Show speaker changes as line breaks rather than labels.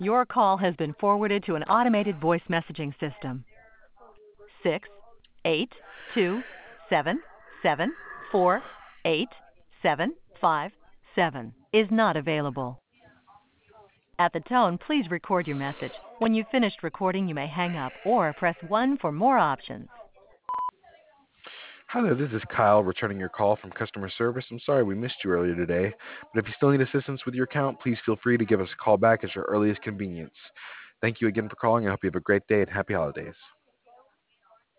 Your call has been forwarded to an automated voice messaging system. 68277487557 is not available. At the tone, please record your message. When you've finished recording, you may hang up or press 1 for more options.
Hi there, this is Kyle returning your call from customer service. I'm sorry we missed you earlier today, but if you still need assistance with your account, please feel free to give us a call back at your earliest convenience. Thank you again for calling. I hope you have a great day and happy holidays.